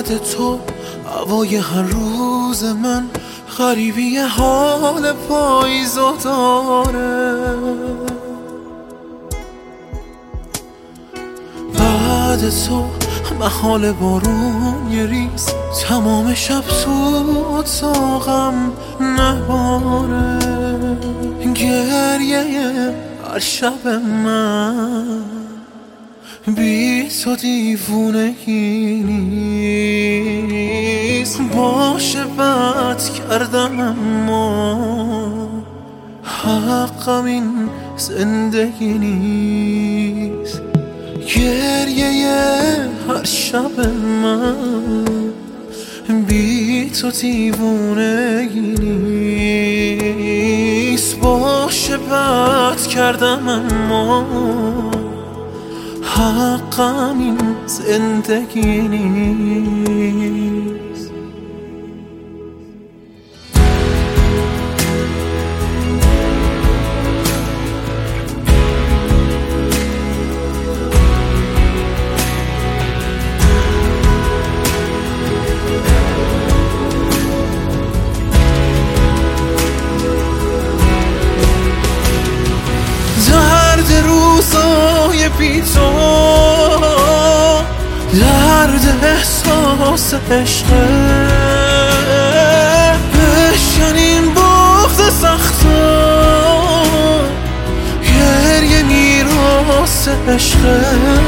بعد تو هوای هر روز من غریبی حال پاییزو داره. بعد تو محال بارون یه ریز تمام شب تو اتاقم نباره. گریه هر شب من بی تو دیوونگی نیست. باشه بد کردم اما حقم این زندگی نیست. گریه هر شب من بی تو دیوونگی نیست. باشه بد کردم اما حقم این زندگی نیست. درد روزای بی تو، درد احساس عشقه، بشکنیم بغض سختا، گریه میراث عشقه.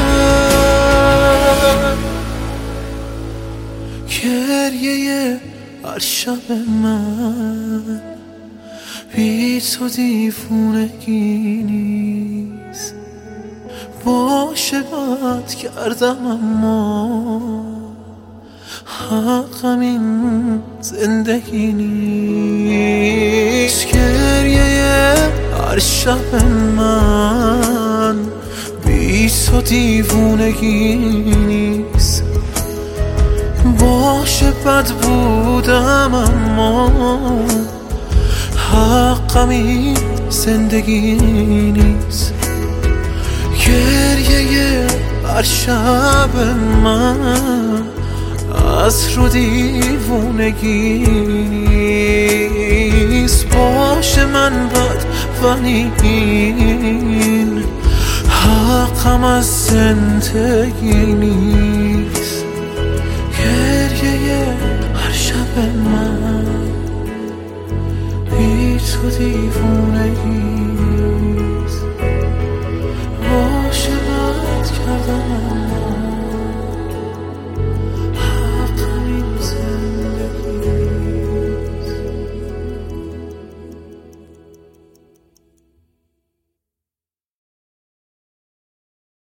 گریه هر شب من بی تو دیوونگی نیست. باشه بد کردم اما حقم این زندگی نیست. گریه هر شب من بی تو دیوونگی نیست. باشه بد بودم اما حقم این زندگی نیست. گریه هر شب من از رو دیوونگی نیست. باشه من بد ولی این حقم از زندگی نیست. گریه هر شب من بی تو دیوونگی